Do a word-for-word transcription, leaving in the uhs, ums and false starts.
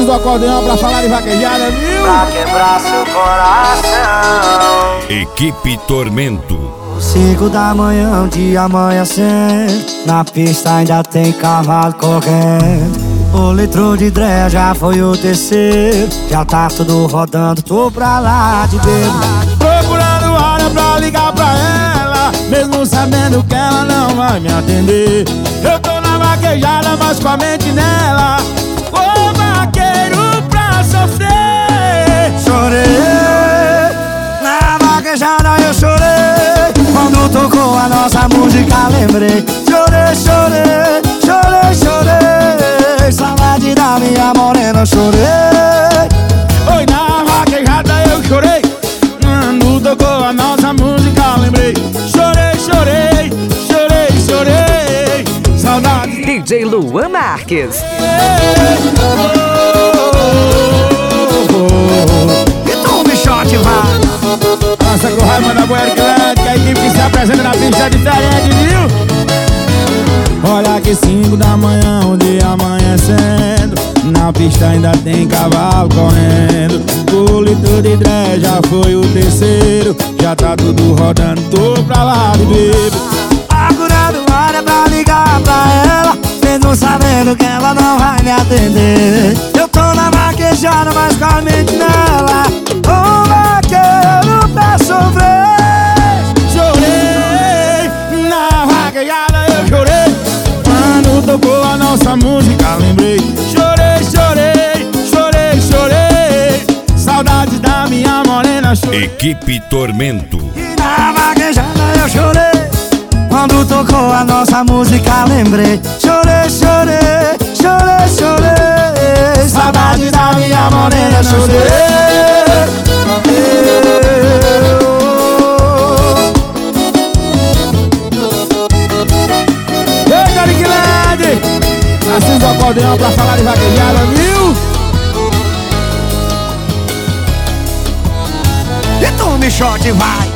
o acordeão pra falar de vaquejada, viu? Pra quebrar seu coração. Equipe Tormento. Cinco da manhã, um dia amanhecendo, na pista ainda tem cavalo correndo. O litro de dré já foi o terceiro, já tá tudo rodando, tô pra lá de bebo. Procurando hora pra ligar pra ela, mesmo sabendo que ela não vai me atender. Eu tô na vaquejada, mas com a mente nela. Ô vaqueiro pra sofrer. Chorei, na vaquejada eu chorei, quando tocou a nossa música lembrei. Chorei, chorei, chorei, chorei, saudade da minha morena, chorei. Oi, na vaquejada eu chorei, quando tocou a nossa música lembrei. Chorei, chorei, chorei, chorei, saudade. D J Luan Marques. E tu, bichote, vai. Nossa, com raiva da Boa Grande, que a equipe que se apresenta na pista é diferente, viu? Olha que cinco da manhã, um dia amanhecendo, na pista ainda tem cavalo correndo. O litro de dré já foi o terceiro, já tá tudo rodando, tô pra lá de bebo. Procurando hora pra ligar pra ela, mesmo sabendo que ela não vai me atender. Eu tô na vaquejada, mas com a mente nela. Ô vaqueiro pra sofrer. Chorei, na vaquejada eu chorei, quando tocou a nossa música lembrei. Chorei, chorei, chorei, chorei, saudade da minha morena, chorei. Equipe Tormento. E na vaquejada eu chorei, quando tocou a nossa música lembrei. Chorei, chorei, chorei, chorei, saudade da minha morena, chorei. Eita, Liquilade! Assim o acordeão pra falar de vaquejada, viu? E tu, bichote, vai.